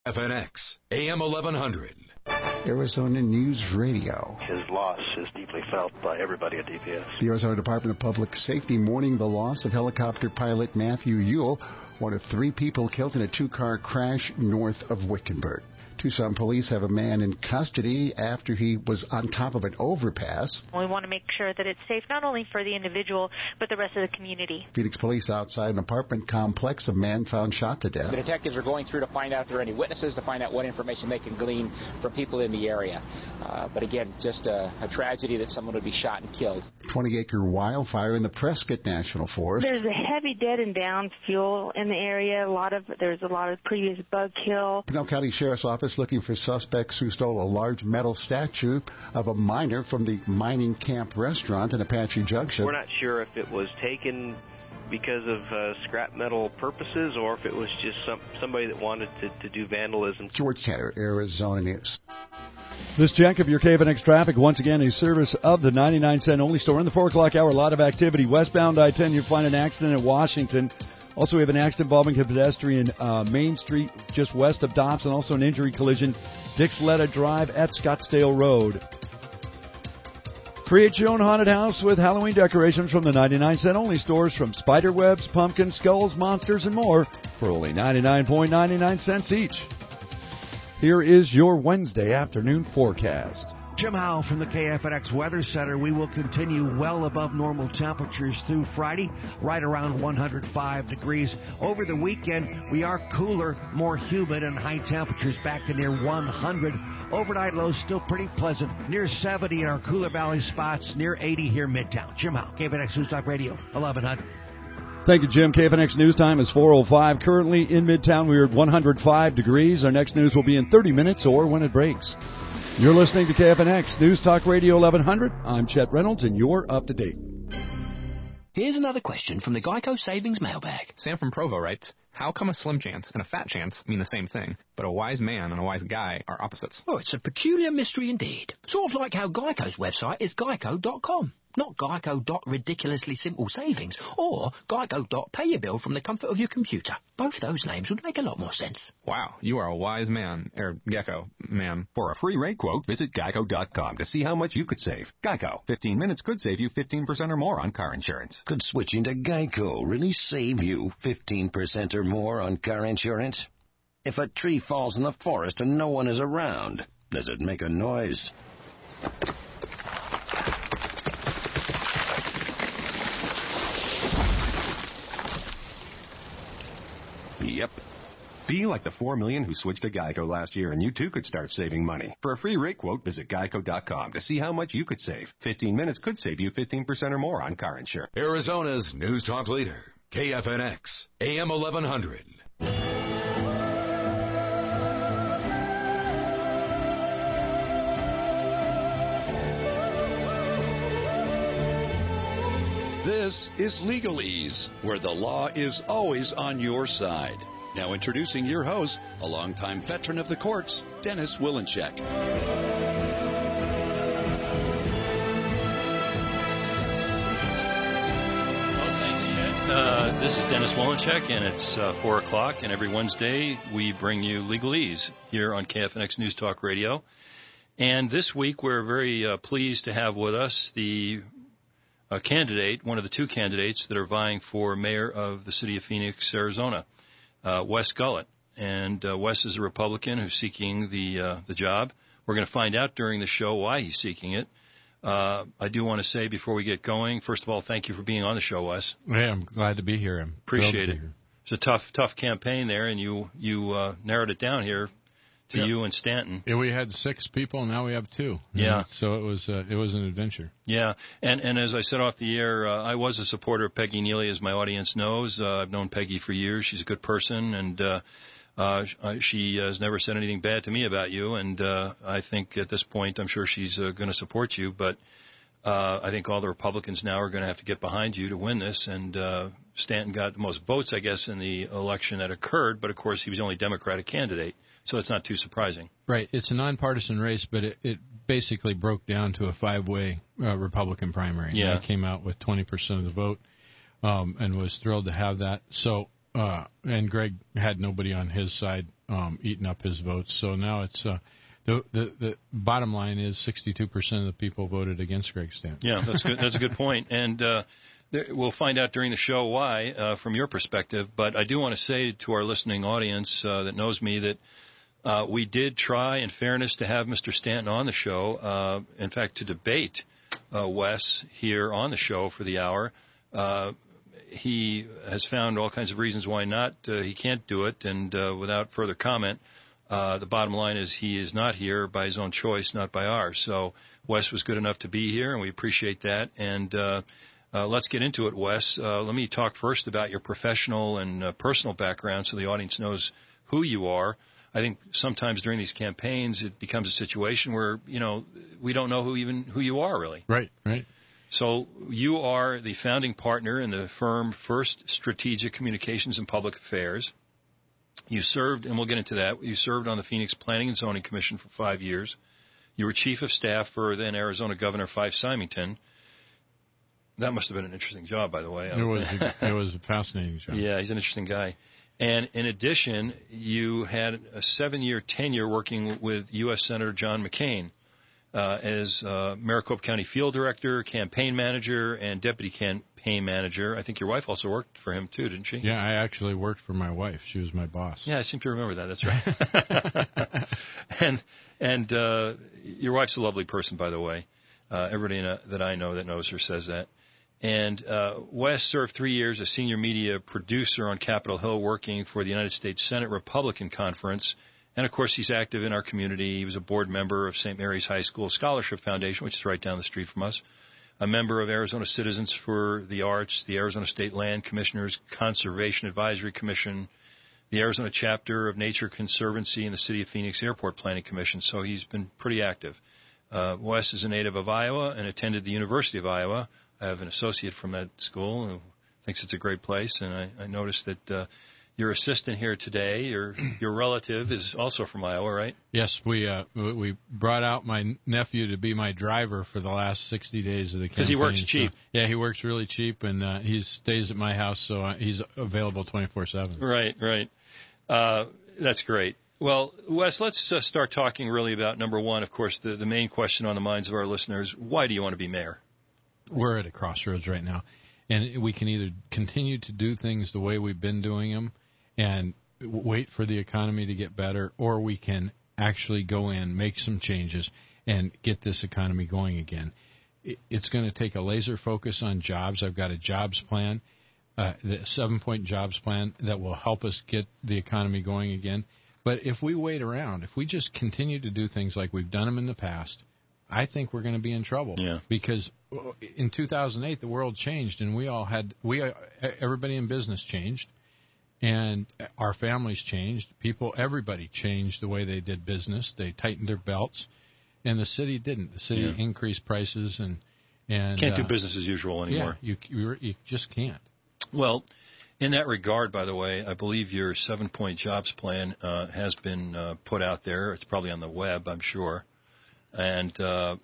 FNX, AM 1100. Arizona News Radio. His loss is deeply felt by everybody at DPS. The Arizona Department of Public Safety mourning the loss of helicopter pilot Matthew Ewell, one of 3 people killed in a 2-car crash north of Wickenburg. Tucson police have a man in custody after he was on top of an overpass. We want to make sure that it's safe not only for the individual, but the rest of the community. Phoenix police outside an apartment complex, a man found shot to death. The detectives are going through to find out if there are any witnesses, to find out what information they can glean from people in the area. But again, just a tragedy that someone would be shot and killed. 20-acre wildfire in the Prescott National Forest. There's a heavy dead and down fuel in the area. There's a lot of previous bug kill. Pinell County Sheriff's Office looking for suspects who stole a large metal statue of a miner from the Mining Camp restaurant in Apache Junction. We're not sure if it was taken because of scrap metal purposes or if it was just somebody that wanted to do vandalism. George Tatter, Arizona News. This check of your KFNX traffic, once again, a service of the 99-cent only store. In the 4 o'clock hour, a lot of activity. Westbound I-10, you'll find an accident at Washington. Also, we have an accident involving a pedestrian Main Street just west of Dobson. Also, an injury collision, Dixletta Drive at Scottsdale Road. Create your own haunted house with Halloween decorations from the 99-cent only stores, from spider webs, pumpkins, skulls, monsters, and more for only 99.99 cents each. Here is your Wednesday afternoon forecast. Jim Howell from the KFNX Weather Center. We will continue well above normal temperatures through Friday, right around 105 degrees. Over the weekend, we are cooler, more humid, and high temperatures back to near 100. Overnight lows still pretty pleasant, near 70 in our cooler valley spots, near 80 here midtown. Jim Howell, KFNX News Talk Radio, 1100. Thank you, Jim. KFNX News Time is 4:05. Currently in Midtown, we are at 105 degrees. Our next news will be in 30 minutes or when it breaks. You're listening to KFNX News Talk Radio 1100. I'm Chet Reynolds, and you're up to date. Here's another question from the Geico Savings Mailbag. Sam from Provo writes, how come a slim chance and a fat chance mean the same thing, but a wise man and a wise guy are opposites? Oh, it's a peculiar mystery indeed. Sort of like how Geico's website is geico.com. Not geico.ridiculously-simple-savings or geico.pay-your-bill from the comfort of your computer. Both those names would make a lot more sense. Wow, you are a wise man, Gecko, man. For a free rate quote, visit geico.com to see how much you could save. Geico. 15 minutes could save you 15% or more on car insurance. Could switching to Geico really save you 15% or more on car insurance? If a tree falls in the forest and no one is around, does it make a noise? Yep. Be like the 4 million who switched to Geico last year, and you too could start saving money. For a free rate quote, visit geico.com to see how much you could save. 15 minutes could save you 15% or more on car insurance. Arizona's News Talk leader, KFNX, AM 1100. This is Legalese, where the law is always on your side. Now introducing your host, a longtime veteran of the courts, Dennis Willencheck. Well, thanks, Chet. This is Dennis Willencheck, and it's 4 o'clock, and every Wednesday we bring you Legalese here on KFNX News Talk Radio. And this week we're very pleased to have with us the candidate, one of the 2 candidates that are vying for mayor of the city of Phoenix, Arizona, Wes Gullett. And Wes is a Republican who's seeking the job. We're going to find out during the show why he's seeking it. I do want to say before we get going, first of all, thank you for being on the show, Wes. Yeah, I'm glad to be here. Appreciate it. It's a tough campaign there, and you narrowed it down here to you and Stanton. Yeah, we had 6 people, now we have 2. Yeah. So it was an adventure. Yeah, and as I said off the air, I was a supporter of Peggy Neely, as my audience knows. I've known Peggy for years. She's a good person, and she has never said anything bad to me about you. And I think at this point, I'm sure she's going to support you. But I think all the Republicans now are going to have to get behind you to win this. And Stanton got the most votes, I guess, in the election that occurred. But, of course, he was the only Democratic candidate. So it's not too surprising. Right. It's a nonpartisan race, but it basically broke down to a 5-way Republican primary. Yeah. And I came out with 20% of the vote and was thrilled to have that. So, and Greg had nobody on his side eaten up his votes. So now it's the bottom line is 62% of the people voted against Greg Stanton. Yeah, that's good. That's a good point. And we'll find out during the show why, from your perspective. But I do want to say to our listening audience that knows me that we did try, in fairness, to have Mr. Stanton on the show. In fact, to debate Wes here on the show for the hour. He has found all kinds of reasons why not. He can't do it, and without further comment, the bottom line is he is not here by his own choice, not by ours. So Wes was good enough to be here, and we appreciate that. And let's get into it, Wes. Let me talk first about your professional and personal background so the audience knows who you are. I think sometimes during these campaigns it becomes a situation where, we don't know who you are, really. Right. So you are the founding partner in the firm First Strategic Communications and Public Affairs. You served, and we'll get into that, you served on the Phoenix Planning and Zoning Commission for 5 years. You were chief of staff for then Arizona Governor Fife Symington. That must have been an interesting job, by the way. It was a fascinating job. Yeah, he's an interesting guy. And in addition, you had a 7-year tenure working with U.S. Senator John McCain as Maricopa County Field Director, Campaign Manager, and Deputy Campaign Manager. I think your wife also worked for him, too, didn't she? Yeah, I actually worked for my wife. She was my boss. Yeah, I seem to remember that. That's right. and your wife's a lovely person, by the way. Everybody that I know that knows her says that. And Wes served 3 years as senior media producer on Capitol Hill, working for the United States Senate Republican Conference. And, of course, he's active in our community. He was a board member of St. Mary's High School Scholarship Foundation, which is right down the street from us, a member of Arizona Citizens for the Arts, the Arizona State Land Commissioners Conservation Advisory Commission, the Arizona chapter of Nature Conservancy, and the City of Phoenix Airport Planning Commission. So he's been pretty active. Wes is a native of Iowa and attended the University of Iowa. I have an associate from that school who thinks it's a great place, and I noticed that your assistant here today, your relative, is also from Iowa, right? Yes, we brought out my nephew to be my driver for the last 60 days of the campaign. Because he works cheap. So, yeah, he works really cheap, and he stays at my house, so he's available 24/7. Right. That's great. Well, Wes, let's start talking really about, number one, of course, the main question on the minds of our listeners. Why do you want to be mayor? We're at a crossroads right now, and we can either continue to do things the way we've been doing them and wait for the economy to get better, or we can actually go in, make some changes, and get this economy going again. It's going to take a laser focus on jobs. I've got a jobs plan, the 7-point jobs plan that will help us get the economy going again. But if we wait around, if we just continue to do things like we've done them in the past, I think we're going to be in trouble. Yeah. Because in 2008, the world changed, and everybody in business changed, and our families changed. Everybody changed the way they did business. They tightened their belts, and the city didn't. The city increased prices and can't do business as usual anymore. Yeah, you just can't. Well, in that regard, by the way, I believe your 7-point jobs plan has been put out there. It's probably on the web, I'm sure. And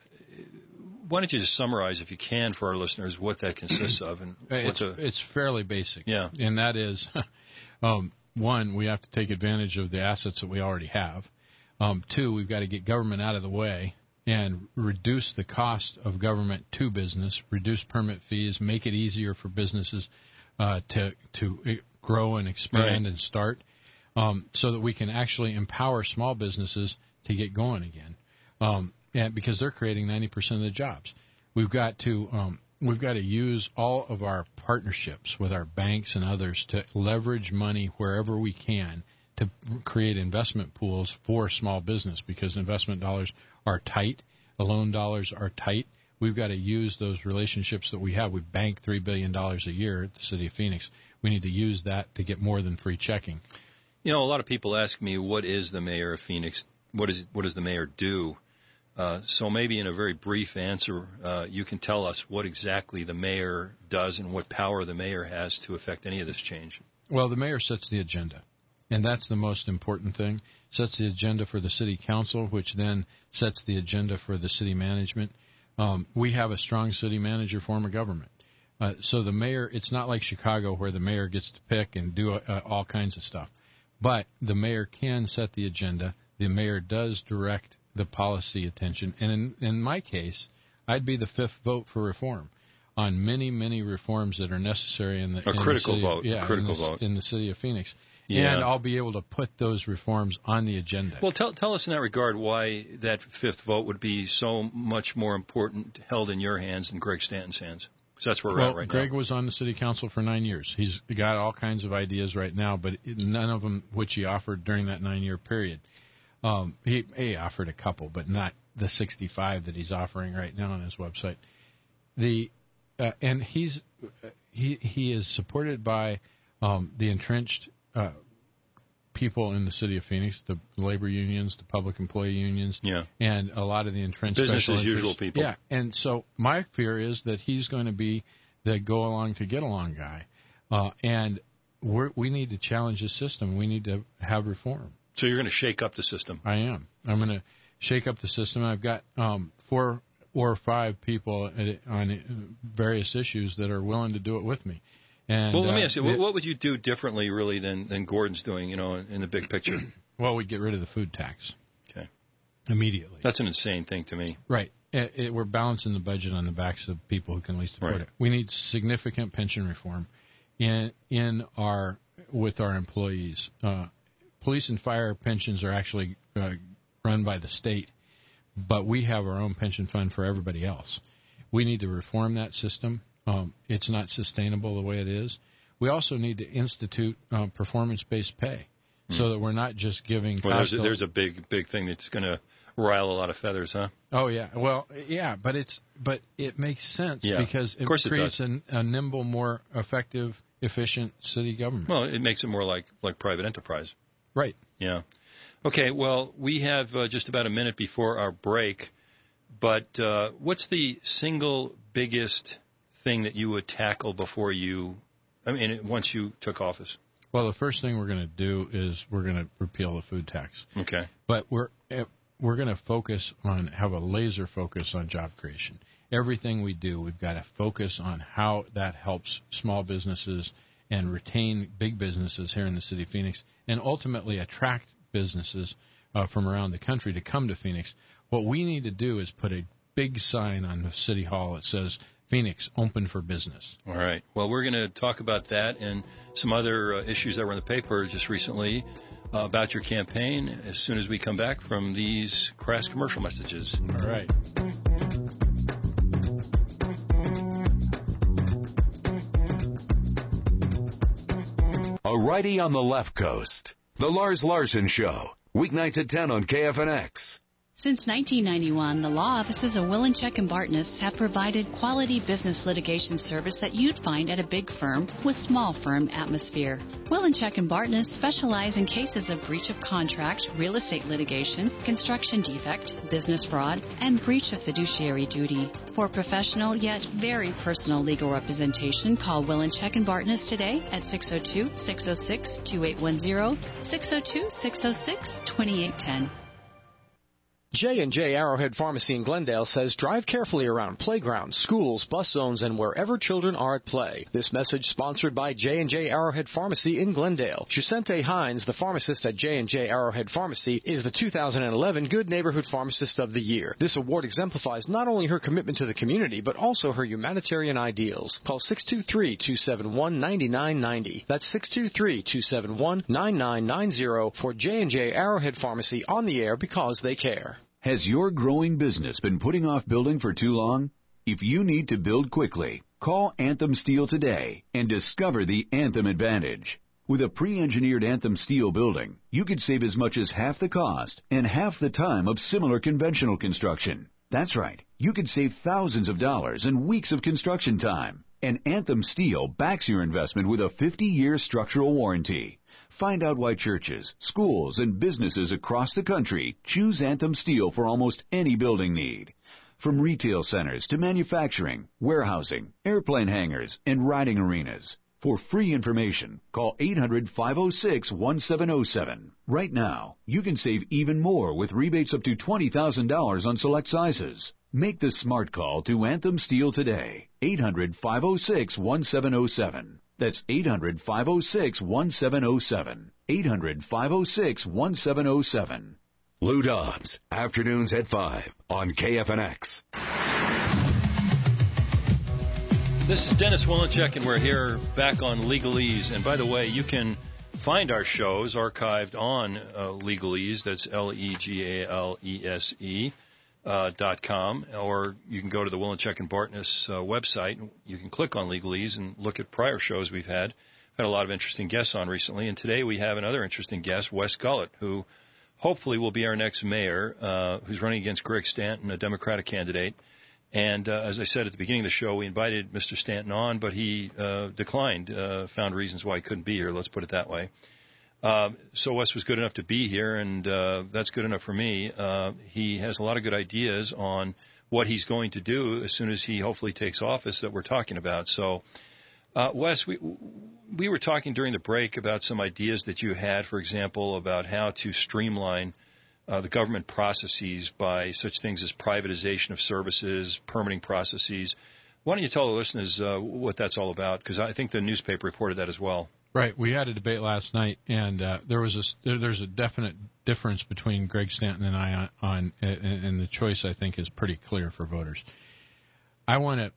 why don't you just summarize, if you can, for our listeners, what that consists of? And it's fairly basic. Yeah. And that is, one, we have to take advantage of the assets that we already have. 2, we've got to get government out of the way and reduce the cost of government to business, reduce permit fees, make it easier for businesses to grow and expand and start, so that we can actually empower small businesses to get going again. And because they're creating 90% of the jobs, we've got to use all of our partnerships with our banks and others to leverage money wherever we can to create investment pools for small business, because investment dollars are tight, the loan dollars are tight. We've got to use those relationships that we have. We bank $3 billion a year at the City of Phoenix. We need to use that to get more than free checking. A lot of people ask me, what is the mayor of Phoenix? What does the mayor do? So maybe in a very brief answer, you can tell us what exactly the mayor does and what power the mayor has to affect any of this change. Well, the mayor sets the agenda, and that's the most important thing. Sets the agenda for the city council, which then sets the agenda for the city management. We have a strong city manager form of government. So the mayor, it's not like Chicago where the mayor gets to pick and do all kinds of stuff. But the mayor can set the agenda. The mayor does direct the policy attention. And in my case, I'd be the fifth vote for reform on many, many reforms that are necessary in the critical vote. In the city of Phoenix. Yeah. And I'll be able to put those reforms on the agenda. Well, tell us in that regard why that fifth vote would be so much more important held in your hands than Greg Stanton's hands. Because that's where we're at right Greg now. was on the city council for 9 years. He's got all kinds of ideas right now, but none of them which he offered during that 9-year period. He offered a couple, but not the 65 that he's offering right now on his website. And he is supported by the entrenched people in the city of Phoenix, the labor unions, the public employee unions, and a lot of the entrenched business as usual people. Yeah, and so my fear is that he's going to be the go-along to get-along guy, and we need to challenge the system. We need to have reform. So you're going to shake up the system. I am. I'm going to shake up the system. I've got 4 or 5 people on various issues that are willing to do it with me. And, well, let me ask you, what would you do differently, really, than Gordon's doing, in the big picture? Well, we'd get rid of the food tax. Okay. Immediately. That's an insane thing to me. Right. We're balancing the budget on the backs of people who can least afford it. We need significant pension reform with our employees. Police and fire pensions are actually run by the state, but we have our own pension fund for everybody else. We need to reform that system. It's not sustainable the way it is. We also need to institute performance-based pay so that we're not just giving... Well, there's a big thing that's going to rile a lot of feathers, huh? Oh, yeah. Well, yeah, but it makes sense because it creates a nimble, more effective, efficient city government. Well, it makes it more like private enterprise. Right. Yeah. Okay, well, we have just about a minute before our break, but what's the single biggest thing that you would tackle once you took office? Well, the first thing we're going to do is we're going to repeal the food tax. Okay. But we're going to have a laser focus on job creation. Everything we do, we've got to focus on how that helps small businesses and retain big businesses here in the city of Phoenix, and ultimately attract businesses from around the country to come to Phoenix. What we need to do is put a big sign on the City Hall that says, Phoenix, open for business. All right. Well, we're going to talk about that and some other issues that were in the paper just recently about your campaign as soon as we come back from these crass commercial messages. All right. A righty on the left coast. The Lars Larson Show. Weeknights at 10 on KFNX. Since 1991, the law offices of Willinchek and Bartness have provided quality business litigation service that you'd find at a big firm with small firm atmosphere. Willinchek and Bartness specialize in cases of breach of contract, real estate litigation, construction defect, business fraud, and breach of fiduciary duty. For professional yet very personal legal representation, call Willinchek and Bartness today at 602-606-2810, 602-606-2810. J&J Arrowhead Pharmacy in Glendale says drive carefully around playgrounds, schools, bus zones, and wherever children are at play. This message sponsored by J&J Arrowhead Pharmacy in Glendale. Shusente Hines, the pharmacist at J&J Arrowhead Pharmacy, is the 2011 Good Neighborhood Pharmacist of the Year. This award exemplifies not only her commitment to the community, but also her humanitarian ideals. Call 623-271-9990. That's 623-271-9990 for J&J Arrowhead Pharmacy on the air because they care. Has your growing business been putting off building for too long? If you need to build quickly, call Anthem Steel today and discover the Anthem Advantage. With a pre-engineered Anthem Steel building, you could save as much as half the cost and half the time of similar conventional construction. That's right, you could save thousands of dollars and weeks of construction time. And Anthem Steel backs your investment with a 50-year structural warranty. Find out why churches, schools, and businesses across the country choose Anthem Steel for almost any building need. From retail centers to manufacturing, warehousing, airplane hangars, and riding arenas. For free information, call 800-506-1707. Right now, you can save even more with rebates up to $20,000 on select sizes. Make the smart call to Anthem Steel today. 800-506-1707. That's 800-506-1707. 800-506-1707. Lou Dobbs, afternoons at 5 on KFNX. This is Dennis Willinchek, and we're here back on Legalese. And by the way, you can find our shows archived on Legalese. That's LEGALESE.com. Or you can go to the Willinchek and Bartness website. You can click on Legalese and look at prior shows we've had. We've had a lot of interesting guests on recently. And today we have another interesting guest, Wes Gullett, who hopefully will be our next mayor, who's running against Greg Stanton, a Democratic candidate. And as I said at the beginning of the show, we invited Mr. Stanton on, but he declined, found reasons why he couldn't be here, let's put it that way. So Wes was good enough to be here, and that's good enough for me. He has a lot of good ideas on what he's going to do as soon as he hopefully takes office that we're talking about. So, Wes, we were talking during the break about some ideas that you had, for example, about how to streamline the government processes by such things as privatization of services, permitting processes. Why don't you tell the listeners what that's all about? Because I think the newspaper reported that as well. Right. We had a debate last night, and there's a definite difference between Greg Stanton and I and the choice, I think, is pretty clear for voters. I want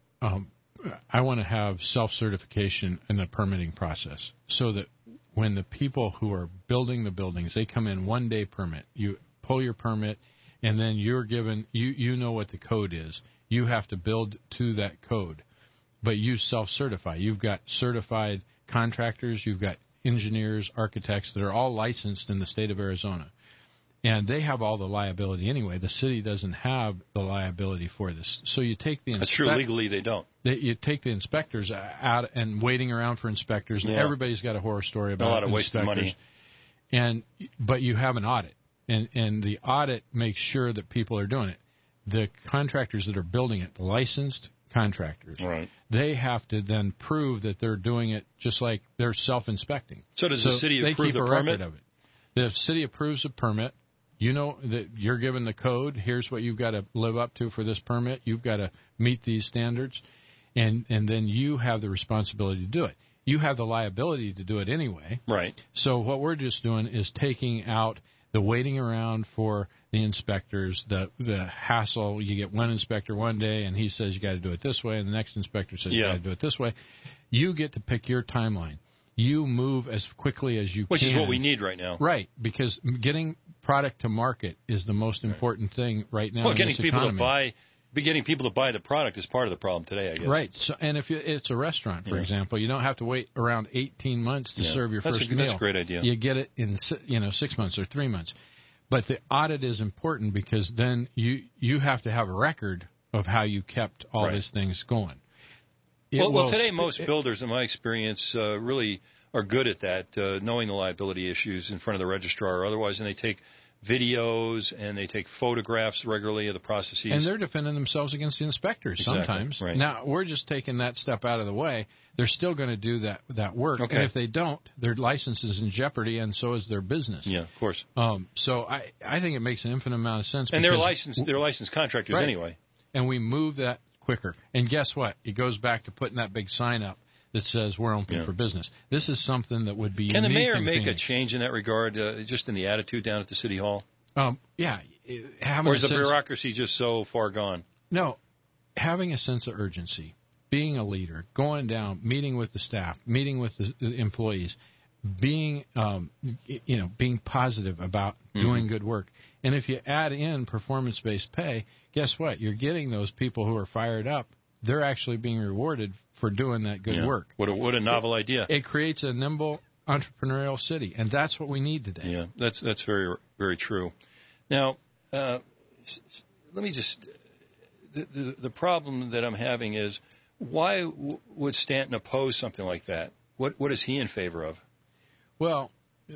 to have self-certification in the permitting process so that when the people who are building the buildings, they come in one-day permit, you pull your permit, and then you're given, you know what the code is. You have to build to that code, but you self-certify. You've got certified contractors, you've got engineers, architects that are all licensed in the state of Arizona, and they have all the liability anyway. The city doesn't have the liability for this. So you take the That's true. Legally, they don't. You take the inspectors out and waiting around for inspectors, and everybody's got a horror story about a lot of inspectors. wasted money. But you have an audit. And the audit makes sure that people are doing it. The contractors that are building it, the licensed contractors, right, they have to then prove that they're doing it just like they're self-inspecting. So does the city approve the permit? They keep a record of it. The city approves a permit. You know that you're given the code. Here's what you've got to live up to for this permit. You've got to meet these standards. And then you have the responsibility to do it. You have the liability to do it anyway. Right. So what we're just doing is taking out the waiting around for the inspectors, the hassle. You get one inspector one day, and he says you got to do it this way, and the next inspector says you got to do it this way. You get to pick your timeline. You move as quickly as you can. Which is what we need right now. Right, because getting product to market is the most important thing right now in this economy. Getting people to buy the product is part of the problem today, I guess. Right. So, and if it's a restaurant, for example, you don't have to wait around 18 months to serve your first meal. That's a great idea. You get it in 6 months or 3 months. But the audit is important because then you have to have a record of how you kept all these things going. Well, today most builders, in my experience, really are good at that, knowing the liability issues in front of the registrar or otherwise, and they take videos and they take photographs regularly of the processes. And they're defending themselves against the inspectors sometimes. Right. Now, we're just taking that step out of the way. They're still going to do that work. Okay. And if they don't, their license is in jeopardy, and so is their business. Yeah, of course. So I think it makes an infinite amount of sense. And they're licensed contractors anyway. And we move that quicker. And guess what? It goes back to putting that big sign up that says we're open for business. This is something that would be unique. Can the mayor in make Phoenix. a change in that regard, just in the attitude down at the city hall? Yeah. Or is the bureaucracy just so far gone? No. Having a sense of urgency, being a leader, going down, meeting with the staff, meeting with the employees, being being positive about doing good work. And if you add in performance-based pay, guess what? You're getting those people who are fired up. They're actually being rewarded for doing that good work. What a novel idea. It creates a nimble entrepreneurial city, and that's what we need today. Yeah, that's very, very true. Now, let me just the problem that I'm having is why would Stanton oppose something like that? What is he in favor of? Well,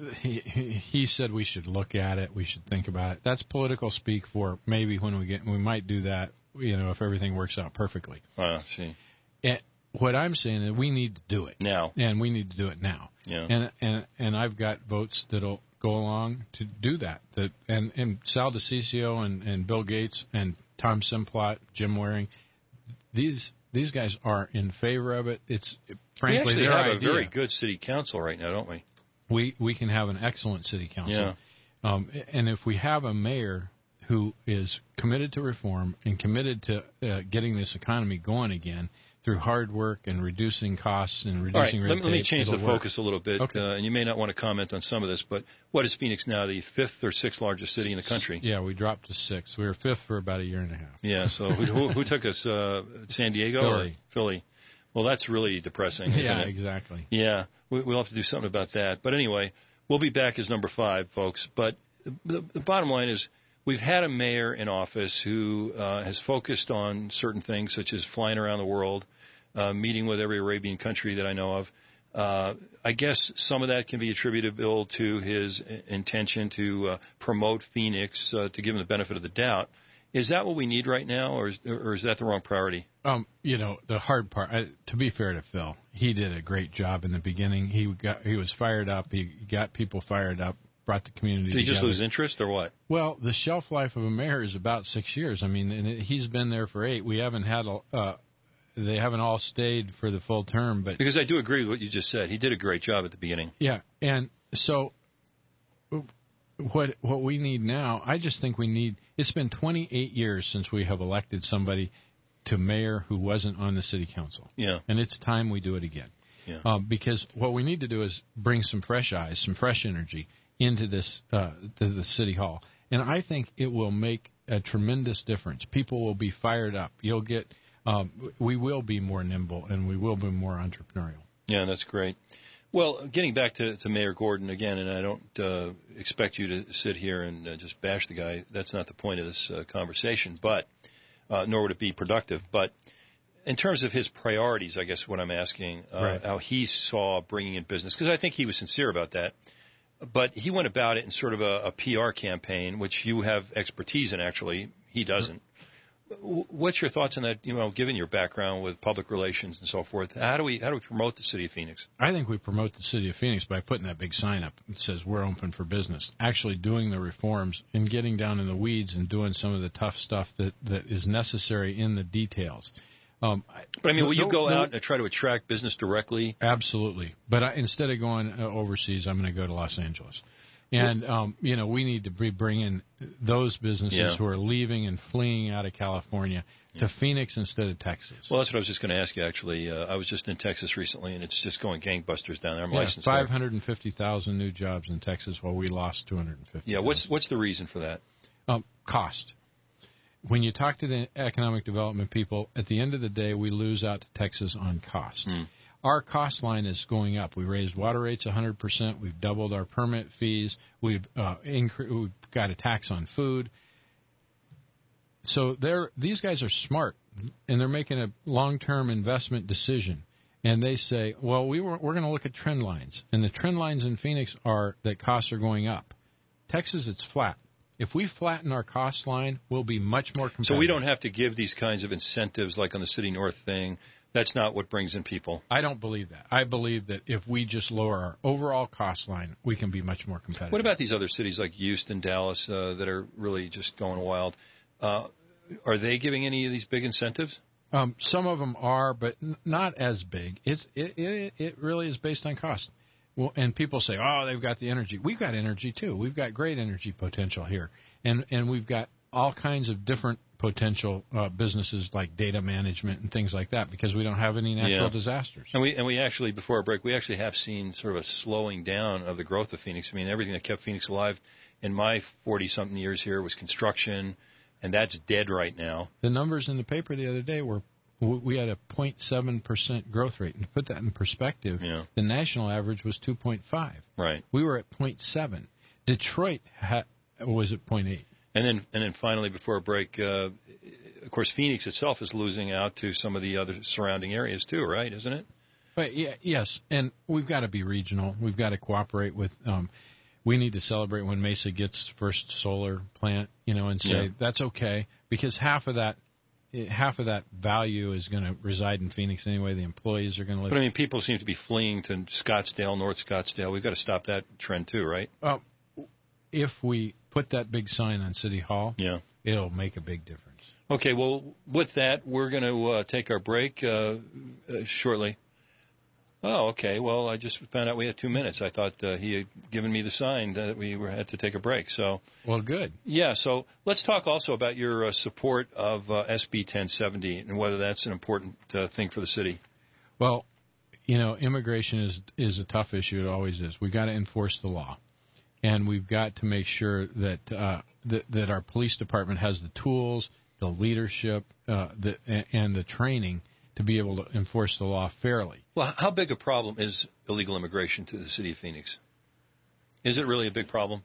he said we should look at it, we should think about it. That's political speak for maybe when we might do that, if everything works out perfectly. See. And what I'm saying is we need to do it now, and we need to do it now. Yeah. And I've got votes that'll go along to do that. And Sal DiCiccio and Bill Gates and Tom Simplot, Jim Waring, these these guys are in favor of it. It's frankly we their actually have idea. a very good city council right now, don't we? We can have an excellent city council. Yeah. And if we have a mayor who is committed to reform and committed to getting this economy going again through hard work and reducing costs and reducing red tape. Let me change the work. focus a little bit. Okay. And you may not want to comment on some of this, but what is Phoenix now, the 5th or 6th largest city in the country? Yeah, we dropped to 6th. We were 5th for about a year and a half. Yeah, so who took us? San Diego? Philly. Or Philly. Well, that's really depressing, isn't yeah, it? exactly. Yeah, we'll have to do something about that. But anyway, we'll be back as number 5, folks. But the bottom line is we've had a mayor in office who has focused on certain things, such as flying around the world, meeting with every Arabian country that I know of. I guess some of that can be attributable to his intention to promote Phoenix, to give him the benefit of the doubt. Is that what we need right now, or is that the wrong priority? The hard part, to be fair to Phil, he did a great job in the beginning. He was fired up. He got people fired up, brought the community together. Did he just lose together. interest, or what? Well, the shelf life of a mayor is about 6 years. I mean, and he's been there for 8. We haven't had they haven't all stayed for the full term, but because I do agree with what you just said. He did a great job at the beginning. Yeah, and so what we need now, I just think we need. It's been 28 years since we have elected somebody to mayor who wasn't on the city council. Yeah, and it's time we do it again. Yeah, because what we need to do is bring some fresh eyes, some fresh energy into this to the city hall, and I think it will make a tremendous difference. People will be fired up. You'll get. We will be more nimble, and we will be more entrepreneurial. Yeah, that's great. Well, getting back to Mayor Gordon again, and I don't expect you to sit here and just bash the guy. That's not the point of this conversation, but nor would it be productive. But in terms of his priorities, I guess what I'm asking, right. How he saw bringing in business, because I think he was sincere about that. But he went about it in sort of a PR campaign, which you have expertise in, actually. He doesn't. What's your thoughts on that, given your background with public relations and so forth? How do we promote the city of Phoenix? I think we promote the city of Phoenix by putting that big sign up that says we're open for business, actually doing the reforms and getting down in the weeds and doing some of the tough stuff that is necessary in the details. But I mean, will you go out and try to attract business directly? Absolutely. But instead of going overseas, I'm going to go to Los Angeles. And, we need to be bringing those businesses who are leaving and fleeing out of California to Phoenix instead of Texas. Well, that's what I was just going to ask you, actually. I was just in Texas recently, and it's just going gangbusters down there. I'm licensed 550,000 new jobs in Texas while we lost 250. Yeah, what's the reason for that? Cost. When you talk to the economic development people, at the end of the day, we lose out to Texas on cost. Our cost line is going up. We raised water rates 100%. We've doubled our permit fees. We've got a tax on food. So these guys are smart, and they're making a long-term investment decision. And they say, well, we're going to look at trend lines. And the trend lines in Phoenix are that costs are going up. Texas, it's flat. If we flatten our cost line, we'll be much more competitive. So we don't have to give these kinds of incentives like on the City North thing. That's not what brings in people. I don't believe that. I believe that if we just lower our overall cost line, we can be much more competitive. What about these other cities like Houston, Dallas, that are really just going wild? Are they giving any of these big incentives? Some of them are, but not as big. It really is based on cost. Well, and people say, oh, they've got the energy. We've got energy, too. We've got great energy potential here. And we've got all kinds of different potential businesses like data management and things like that because we don't have any natural disasters. And we actually, before our break, we actually have seen sort of a slowing down of the growth of Phoenix. I mean, everything that kept Phoenix alive in my 40-something years here was construction, and that's dead right now. The numbers in the paper the other day were we had a 0.7% growth rate. And to put that in perspective, the national average was 2.5. Right. We were at 0.7. Detroit was at 0.8. And then finally, before a break, of course, Phoenix itself is losing out to some of the other surrounding areas too, right? Isn't it? But yes, and we've got to be regional. We've got to cooperate with. We need to celebrate when Mesa gets first solar plant, and say that's okay because half of that value is going to reside in Phoenix anyway. The employees are going to live. But I mean, people seem to be fleeing to Scottsdale, North Scottsdale. We've got to stop that trend too, right? If we put that big sign on City Hall, it'll make a big difference. Okay, well, with that, we're going to take our break shortly. Oh, okay. Well, I just found out we had 2 minutes. I thought he had given me the sign that we had to take a break. So, well, good. Yeah, so let's talk also about your support of SB 1070 and whether that's an important thing for the city. Well, you know, immigration is a tough issue. It always is. We've got to enforce the law, and we've got to make sure that that our police department has the tools, the leadership, and the training to be able to enforce the law fairly. Well, how big a problem is illegal immigration to the city of Phoenix? Is it really a big problem?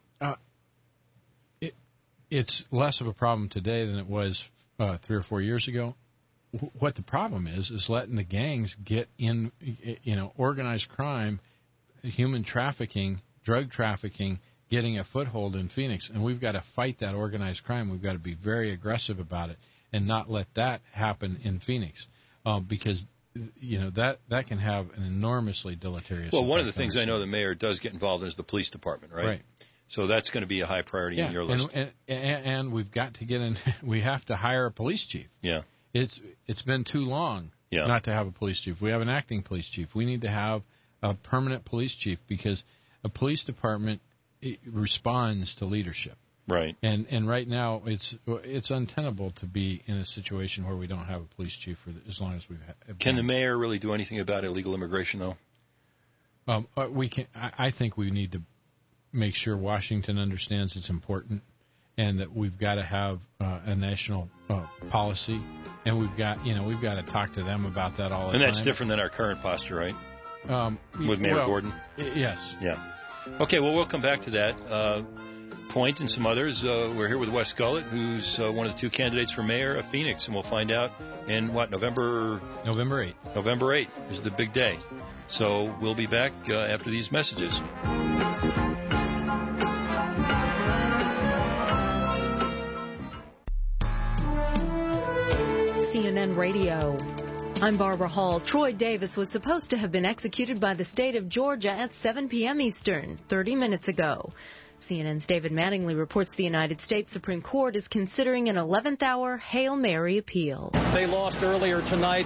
It's less of a problem today than it was 3 or 4 years ago. What the problem is letting the gangs get in, you know, organized crime, human trafficking, drug trafficking, getting a foothold in Phoenix. And we've got to fight that organized crime. We've got to be very aggressive about it and not let that happen in Phoenix. Because, you know, that can have an enormously deleterious effect. Well, one of the things I know the mayor does get involved in is the police department, right? Right. So that's going to be a high priority in your list. And we've got to get in. We have to hire a police chief. Yeah. It's been too long not to have a police chief. We have an acting police chief. We need to have a permanent police chief because a police department responds to leadership. Right. And right now it's untenable to be in a situation where we don't have a police chief for as long as we've had. Can the mayor really do anything about illegal immigration, though? We can. I think we need to make sure Washington understands it's important, and that we've got to have a national policy, and we've got to talk to them about that all the time. And that's different than our current posture, right? With Mayor Gordon. Yes. Yeah. Okay. Well, we'll come back to that. Point and some others. We're here with Wes Gullett, who's one of the 2 candidates for mayor of Phoenix, and we'll find out in November 8th. November 8th is the big day. So we'll be back after these messages. CNN Radio. I'm Barbara Hall. Troy Davis was supposed to have been executed by the state of Georgia at 7 p.m. Eastern 30 minutes ago. CNN's David Mattingly reports the United States Supreme Court is considering an 11th hour Hail Mary appeal. They lost earlier tonight.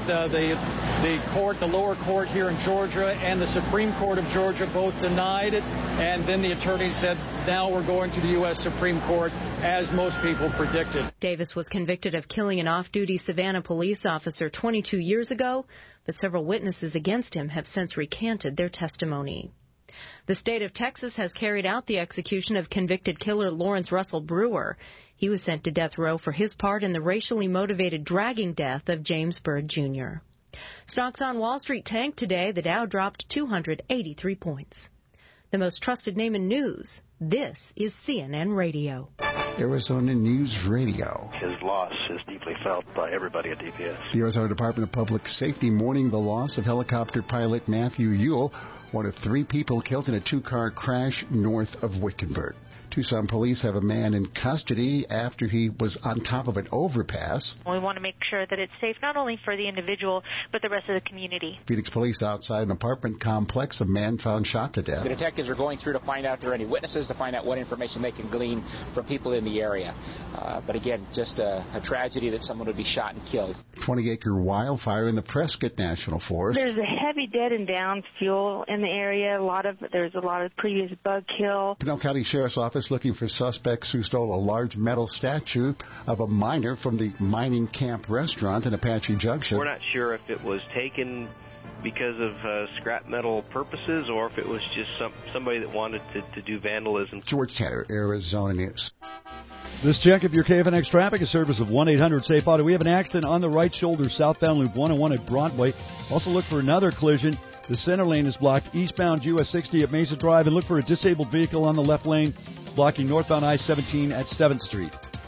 The lower court here in Georgia and the Supreme Court of Georgia both denied it. And then the attorney said, now we're going to the U.S. Supreme Court, as most people predicted. Davis was convicted of killing an off-duty Savannah police officer 22 years ago, but several witnesses against him have since recanted their testimony. The state of Texas has carried out the execution of convicted killer Lawrence Russell Brewer. He was sent to death row for his part in the racially motivated dragging death of James Byrd Jr. Stocks on Wall Street tanked today. The Dow dropped 283 points. The most trusted name in news. This is CNN Radio. Arizona News Radio. His loss is deeply felt by everybody at DPS. The Arizona Department of Public Safety mourning the loss of helicopter pilot Matthew Ewell, one of 3 people killed in a 2-car crash north of Wickenburg. Tucson police have a man in custody after he was on top of an overpass. We want to make sure that it's safe not only for the individual, but the rest of the community. Phoenix police outside an apartment complex, a man found shot to death. The detectives are going through to find out if there are any witnesses, to find out what information they can glean from people in the area. But again, just a tragedy that someone would be shot and killed. 20-acre wildfire in the Prescott National Forest. There's a heavy dead and down fuel in the area. There's a lot of previous bug kill. Pinell County Sheriff's Office looking for suspects who stole a large metal statue of a miner from the mining camp restaurant in Apache Junction. We're not sure if it was taken because of scrap metal purposes or if it was just somebody that wanted to do vandalism. George Tanner, Arizona News. This check of your KFNX traffic, a service of 1-800-SAFE-AUTO. We have an accident on the right shoulder, southbound Loop 101 at Broadway. Also look for another collision. The center lane is blocked eastbound US 60 at Mesa Drive, and look for a disabled vehicle on the left lane blocking northbound I-17 at 7th Street.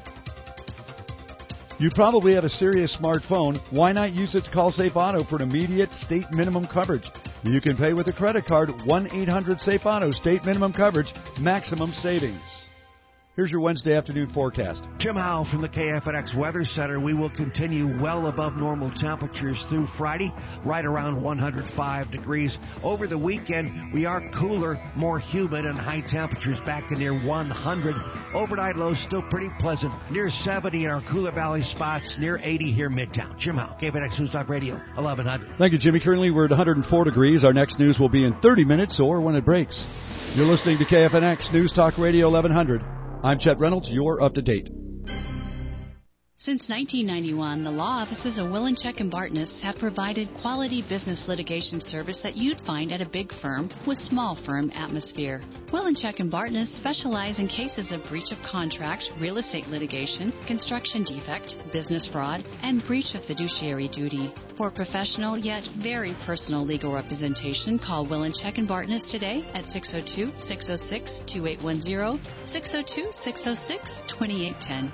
You probably have a serious smartphone. Why not use it to call Safe Auto for an immediate state minimum coverage? You can pay with a credit card. 1-800-SAFE-AUTO, state minimum coverage, maximum savings. Here's your Wednesday afternoon forecast. Jim Howell from the KFNX Weather Center. We will continue well above normal temperatures through Friday, right around 105 degrees. Over the weekend, we are cooler, more humid, and high temperatures back to near 100. Overnight lows still pretty pleasant, near 70 in our cooler valley spots, near 80 here midtown. Jim Howell, KFNX News Talk Radio, 1100. Thank you, Jimmy. Currently, we're at 104 degrees. Our next news will be in 30 minutes or when it breaks. You're listening to KFNX News Talk Radio 1100. I'm Chet Reynolds. You're up to date. Since 1991, the law offices of Willinchek and Bartness have provided quality business litigation service that you'd find at a big firm with small firm atmosphere. Willinchek and Bartness specialize in cases of breach of contract, real estate litigation, construction defect, business fraud, and breach of fiduciary duty. For professional yet very personal legal representation, call Willinchek and Bartness today at 602-606-2810, 602-606-2810.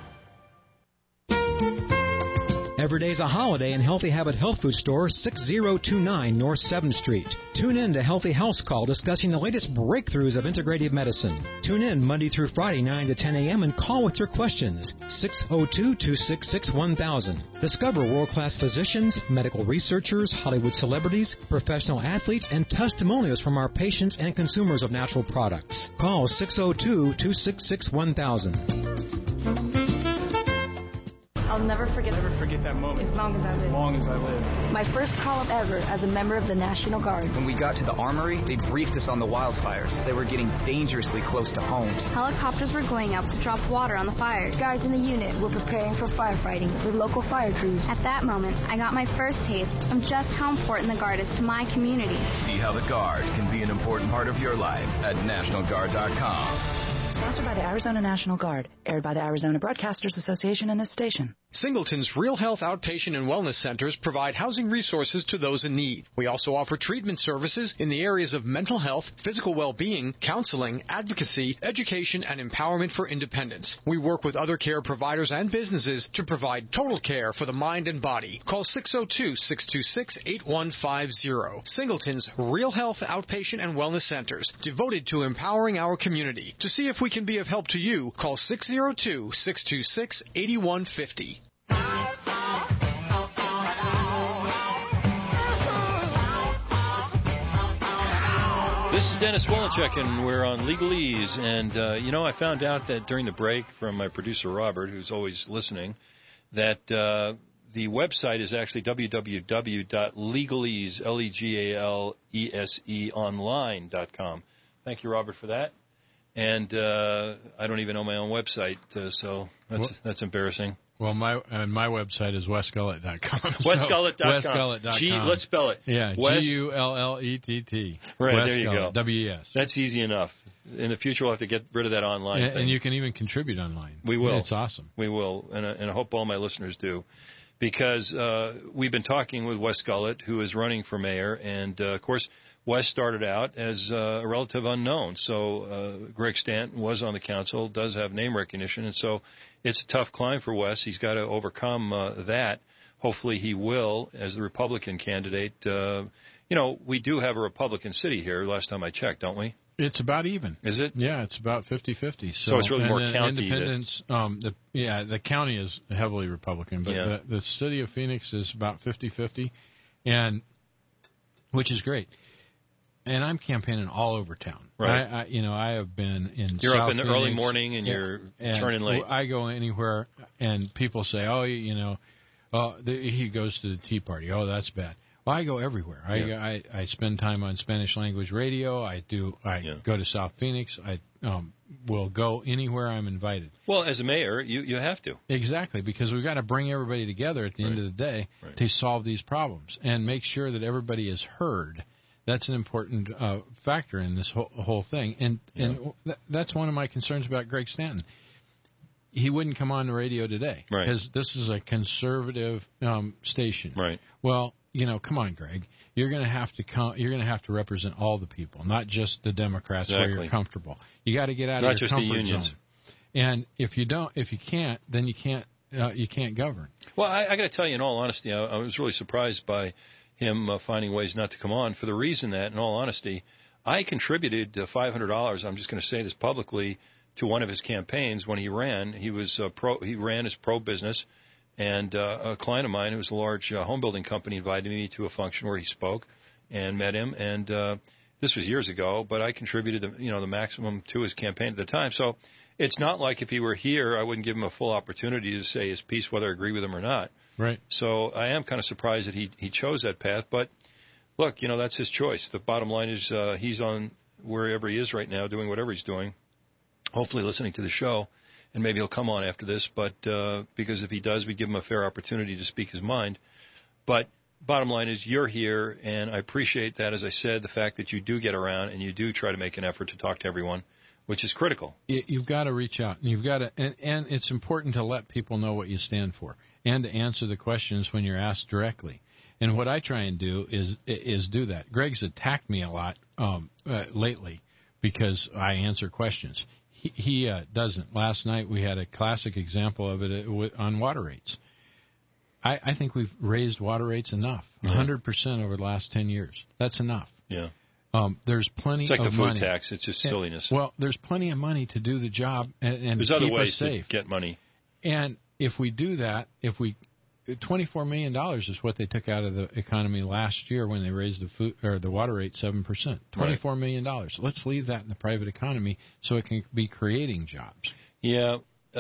Every day's a holiday in Healthy Habit Health Food Store, 6029 North 7th Street. Tune in to Healthy Health Call discussing the latest breakthroughs of integrative medicine. Tune in Monday through Friday, 9 to 10 a.m. and call with your questions. 602-266-1000. Discover world-class physicians, medical researchers, Hollywood celebrities, professional athletes, and testimonials from our patients and consumers of natural products. Call 602-266-1000. I'll never forget that moment. As long as I live. My first call-up ever as a member of the National Guard. When we got to the armory, they briefed us on the wildfires. They were getting dangerously close to homes. Helicopters were going out to drop water on the fires. Guys in the unit were preparing for firefighting with local fire crews. At that moment, I got my first taste of just how important the Guard is to my community. See how the Guard can be an important part of your life at NationalGuard.com. Sponsored by the Arizona National Guard. Aired by the Arizona Broadcasters Association and this station. Singleton's Real Health Outpatient and Wellness Centers provide housing resources to those in need. We also offer treatment services in the areas of mental health, physical well-being, counseling, advocacy, education, and empowerment for independence. We work with other care providers and businesses to provide total care for the mind and body. Call 602-626-8150. Singleton's Real Health Outpatient and Wellness Centers, devoted to empowering our community. To see if we can be of help to you, call 602-626-8150. This is Dennis Wolinchek, and we're on Legalese. And, I found out that during the break from my producer, Robert, who's always listening, that the website is actually www.legalese, Legalese online.com. Thank you, Robert, for that. And I don't even know my own website, so that's embarrassing. Well, my website is westgullett.com. Westgullett.com. Westgullett.com. Let's spell it. Yeah, Gullett. Right, West there you go. WES. That's easy enough. In the future, we'll have to get rid of that online thing. And you can even contribute online. We will. It's awesome. We will, and I hope all my listeners do. Because we've been talking with Wes Gullett, who is running for mayor, and, of course, Wes started out as a relative unknown. So Greg Stanton was on the council, does have name recognition, and so it's a tough climb for Wes. He's got to overcome that. Hopefully he will as the Republican candidate. We do have a Republican city here, last time I checked, don't we? It's about even. Is it? Yeah, it's about 50-50. So it's really more county. Independence, the county is heavily Republican, but the city of Phoenix is about 50-50, and which is great. And I'm campaigning all over town. Right. I have been in. You're South up in the Phoenix, early morning and you're turning late. I go anywhere, and people say, he goes to the Tea Party. Oh, that's bad. Well, I go everywhere. I spend time on Spanish language radio. I go to South Phoenix. I will go anywhere I'm invited. Well, as a mayor, you have to. Exactly, because we've got to bring everybody together at the end of the day to solve these problems and make sure that everybody is heard. That's an important factor in this whole thing. And that's one of my concerns about Greg Stanton. He wouldn't come on the radio today because this is a conservative station. Right. Well, come on, Greg. You're going to have to You're going to have to represent all the people, not just the Democrats where you're comfortable. You got to get out of your comfort zone. And if you can't, then you can't govern. Well, I got to tell you, in all honesty, I was really surprised by him finding ways not to come on for the reason that, in all honesty, I contributed $500. I'm just going to say this publicly to one of his campaigns when he ran. He ran as pro-business, and a client of mine who was a large home building company invited me to a function where he spoke and met him. And this was years ago, but I contributed the maximum to his campaign at the time. So it's not like if he were here, I wouldn't give him a full opportunity to say his piece, whether I agree with him or not. Right. So I am kind of surprised that he chose that path. But look, that's his choice. The bottom line is he's on wherever he is right now, doing whatever he's doing, hopefully listening to the show, and maybe he'll come on after this. But because if he does, we give him a fair opportunity to speak his mind. But bottom line is you're here, and I appreciate that, as I said, the fact that you do get around and you do try to make an effort to talk to everyone, which is critical. You've got to reach out, and you've got to, and it's important to let people know what you stand for, and to answer the questions when you're asked directly. And what I try and do is do that. Greg's attacked me a lot lately because I answer questions. He doesn't. Last night we had a classic example of it on water rates. I think we've raised water rates enough, 100% over the last 10 years. That's enough. Yeah. There's plenty of money. It's like the food tax. It's just silliness. Well, there's plenty of money to do the job and there's to keep other ways us safe. to get money. And if we do that, $24 million is what they took out of the economy last year when they raised the water rate 7%. $24 million. Let's leave that in the private economy so it can be creating jobs. Yeah.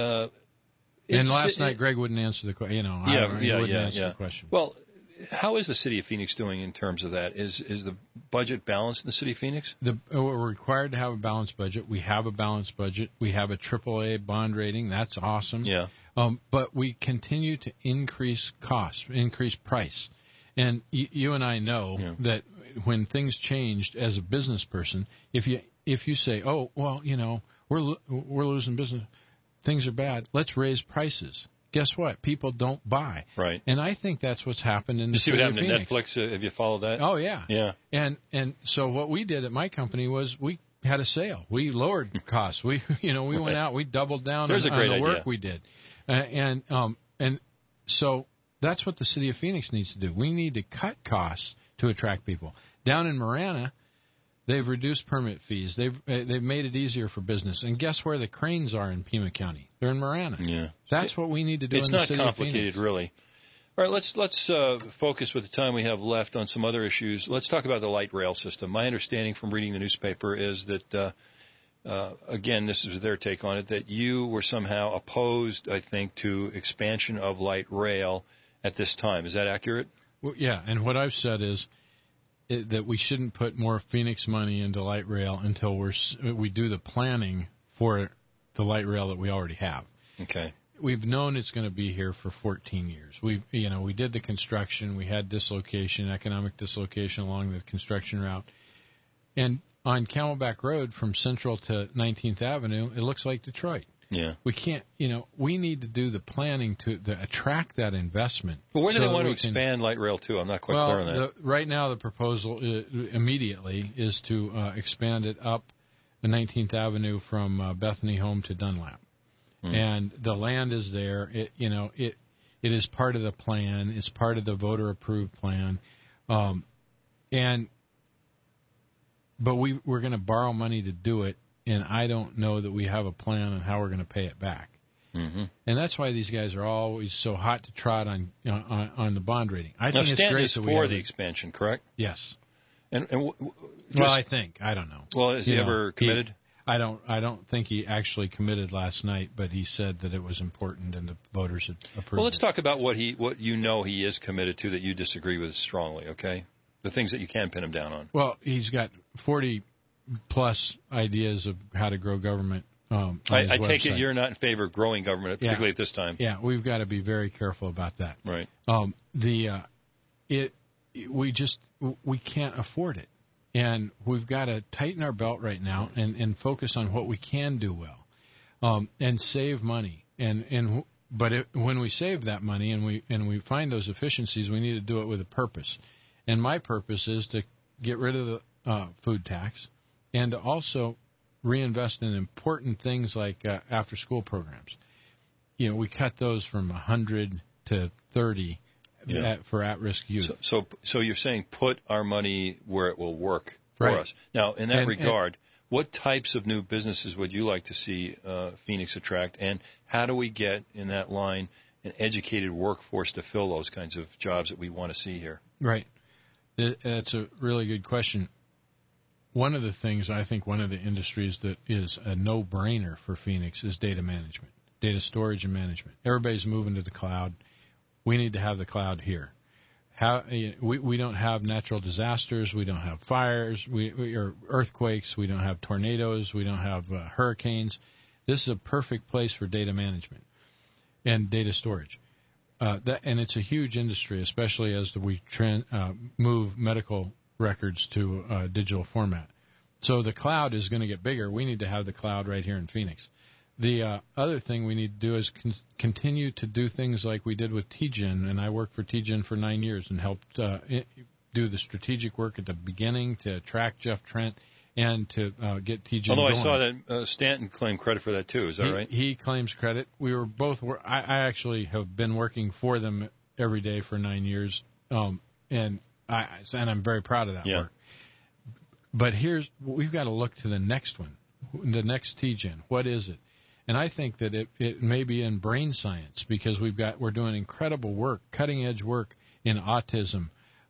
And last night, Greg wouldn't answer the question. The question. Well, how is the city of Phoenix doing in terms of that? Is the budget balanced in the city of Phoenix? We're required to have a balanced budget. We have a balanced budget. We have a AAA bond rating. That's awesome. Yeah. But we continue to increase costs, increase price. And you and I know that when things changed as a business person, if you say, oh, well, we're losing business, things are bad, let's raise prices. Guess what? People don't buy. Right. And I think that's what's happened in the city of Phoenix. You see what happened to Netflix? Have you followed that? Oh, yeah. Yeah. And so what we did at my company was we had a sale. We lowered costs. We went out. We doubled down on the work we did. And so that's what the city of Phoenix needs to do. We need to cut costs to attract people. Down in Marana, they've reduced permit fees. They've made it easier for business. And guess where the cranes are in Pima County? They're in Marana. Yeah. That's what we need to do in the city of Phoenix. It's not complicated, really. All right, let's focus with the time we have left on some other issues. Let's talk about the light rail system. My understanding from reading the newspaper is that, again, this is their take on it, that you were somehow opposed, I think, to expansion of light rail at this time. Is that accurate? Well, yeah, and what I've said is that we shouldn't put more Phoenix money into light rail until we do the planning for the light rail that we already have. Okay. We've known it's going to be here for 14 years. We did the construction. We had economic dislocation along the construction route. And on Camelback Road from Central to 19th Avenue, it looks like Detroit. Yeah. We can't, we need to do the planning to attract that investment. But where do they want to expand light rail to? I'm not quite clear on that. Right now, the proposal immediately is to expand it up the 19th Avenue from Bethany Home to Dunlap. And the land is there. It is part of the plan. It's part of the voter-approved plan. But we're going to borrow money to do it, and I don't know that we have a plan on how we're going to pay it back. Mm-hmm. And that's why these guys are always so hot to trot on the bond rating. I think it's great is for the expansion, correct? Yes. Well, I think. I don't know. Well, has he ever committed? I don't think he actually committed last night, but he said that it was important and the voters had approved. Well, let's talk about what he is committed to that you disagree with strongly, okay? The things that you can pin him down on. Well, he's got 40-plus ideas of how to grow government. I take it you're not in favor of growing government, particularly at this time. Yeah, we've got to be very careful about that. Right. We can't afford it. And we've got to tighten our belt right now and focus on what we can do well, and save money. But when we save that money and we find those efficiencies, we need to do it with a purpose. And my purpose is to get rid of the food tax and to also reinvest in important things like after-school programs. We cut those from 100 to 30. For at-risk youth. So you're saying put our money where it will work for us. Now, in that regard, what types of new businesses would you like to see Phoenix attract, and how do we get in that line an educated workforce to fill those kinds of jobs that we want to see here? Right. That's a really good question. One of the things, I think one of the industries that is a no-brainer for Phoenix is data management, data storage and management. Everybody's moving to the cloud. We need to have the cloud here. We don't have natural disasters. We don't have fires or earthquakes. We don't have tornadoes. We don't have hurricanes. This is a perfect place for data management and data storage. And it's a huge industry, especially as we move medical records to digital format. So the cloud is going to get bigger. We need to have the cloud right here in Phoenix. The other thing we need to do is continue to do things like we did with TGen, and I worked for TGen for 9 years and helped do the strategic work at the beginning to attract Jeff Trent and to get TGen Although going. I saw that Stanton claimed credit for that, too. Is that right? He claims credit. We were both. I actually have been working for them every day for 9 years, and I'm very proud of that work. But we've got to look to the next one, the next TGen. What is it? And I think that it may be in brain science, because we're doing incredible work, cutting edge work in autism,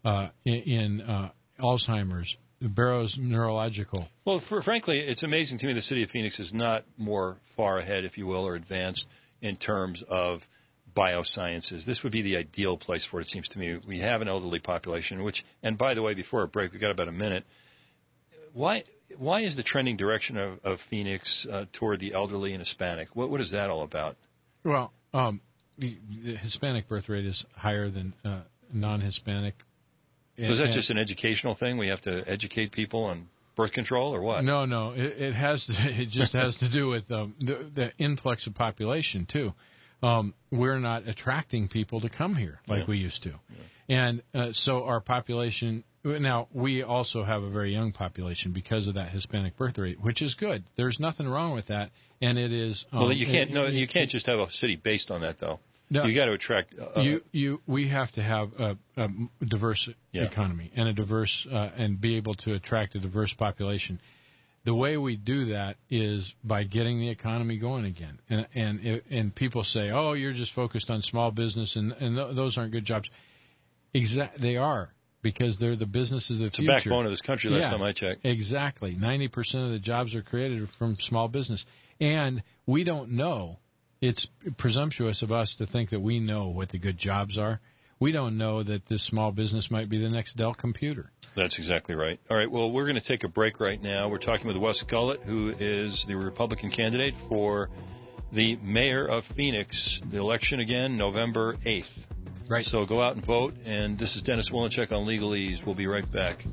in Alzheimer's, Barrow's neurological. Well, frankly, it's amazing to me the city of Phoenix is not more far ahead, if you will, or advanced in terms of biosciences. This would be the ideal place for it, seems to me. We have an elderly population, and by the way, before a break, we've got about a minute. Why is the trending direction of Phoenix toward the elderly and Hispanic? What is that all about? Well, the Hispanic birth rate is higher than non-Hispanic. So is that just an educational thing? We have to educate people on birth control, or what? No. It just has to do with the influx of population too. We're not attracting people to come here like we used to, and so our population. Now, we also have a very young population because of that Hispanic birth rate, which is good. There's nothing wrong with that, and it is. Well, you can't just have a city based on that, though. No, you got to attract. We have to have a diverse economy and a diverse and be able to attract a diverse population. The way we do that is by getting the economy going again. And people say, "Oh, you're just focused on small business, and those aren't good jobs." They are. Because they're the businesses of the future. It's the backbone of this country last time I checked. Exactly. 90% of the jobs are created from small business. And we don't know. It's presumptuous of us to think that we know what the good jobs are. We don't know that this small business might be the next Dell computer. That's exactly right. All right, well, we're going to take a break right now. We're talking with Wes Gullett, who is the Republican candidate for the mayor of Phoenix. The election again, November 8th. Right. So go out and vote. And this is Dennis Wilenchek on Legalese. We'll be right back.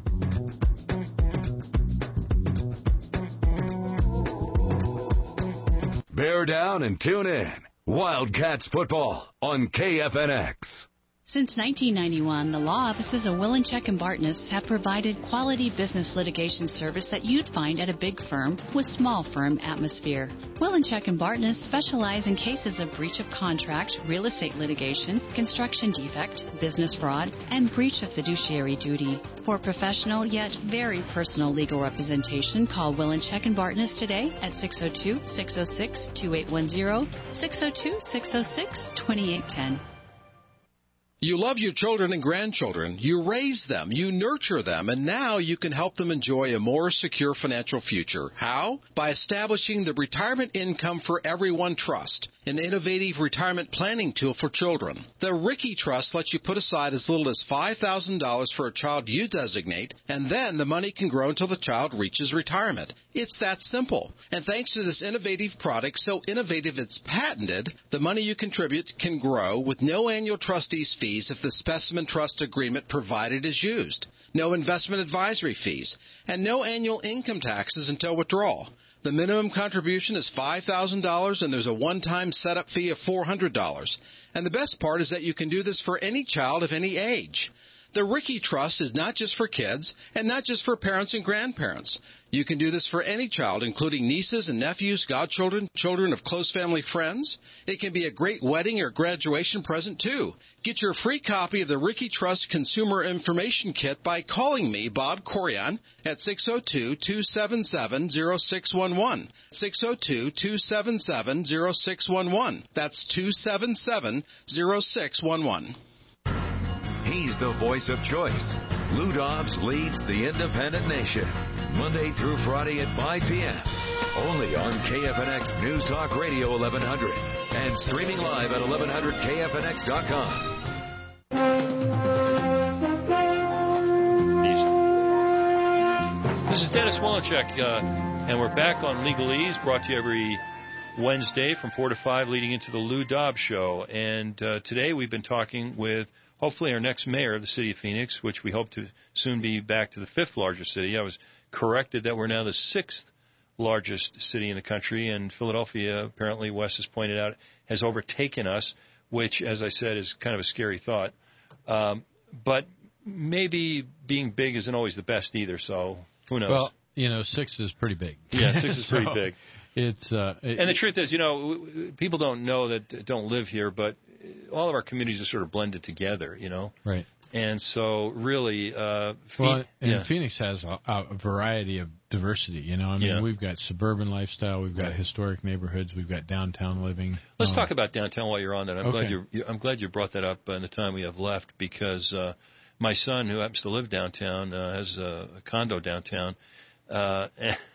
Bear down and tune in. Wildcats football on KFNX. Since 1991, the law offices of Wilenchek and Bartness have provided quality business litigation service that you'd find at a big firm with small firm atmosphere. Wilenchek and Bartness specialize in cases of breach of contract, real estate litigation, construction defect, business fraud, and breach of fiduciary duty. For professional yet very personal legal representation, call Wilenchek and Bartness today at 602-606-2810, 602-606-2810. You love your children and grandchildren. You raise them. You nurture them. And now you can help them enjoy a more secure financial future. How? By establishing the Retirement Income for Everyone Trust, an innovative retirement planning tool for children. The Ricky Trust lets you put aside as little as $5,000 for a child you designate, and then the money can grow until the child reaches retirement. It's that simple. And thanks to this innovative product, so innovative it's patented, the money you contribute can grow with no annual trustees' fees if the specimen trust agreement provided is used, no investment advisory fees, and no annual income taxes until withdrawal. The minimum contribution is $5,000, and there's a one-time setup fee of $400. And the best part is that you can do this for any child of any age. The Ricky Trust is not just for kids and not just for parents and grandparents. You can do this for any child, including nieces and nephews, godchildren, children of close family friends. It can be a great wedding or graduation present, too. Get your free copy of the Ricky Trust Consumer Information Kit by calling me, Bob Corian, at 602-277-0611. 602-277-0611. That's 277-0611. He's the voice of choice. Lou Dobbs leads the independent nation. Monday through Friday at 5 p.m. Only on KFNX News Talk Radio 1100. And streaming live at 1100KFNX.com. This is Dennis Wolochek, and we're back on Legalese, brought to you every Wednesday from 4 to 5, leading into the Lou Dobbs Show. And today we've been talking with hopefully our next mayor of the city of Phoenix, which we hope to soon be back to the 5th largest city. I was corrected that we're now the 6th largest city in the country, and Philadelphia, apparently, Wes has pointed out, has overtaken us, which, as I said, is kind of a scary thought. But maybe being big isn't always the best either, so who knows? Well, 6 is pretty big. Yeah, 6 is pretty big. It's and the truth is, people don't know that don't live here, but all of our communities are sort of blended together, Right. And so, really, Phoenix has a variety of diversity. We've got suburban lifestyle, we've got historic neighborhoods, we've got downtown living. Let's talk about downtown while you're on that. Okay. I'm glad you brought that up in the time we have left, because my son, who happens to live downtown, has a condo downtown at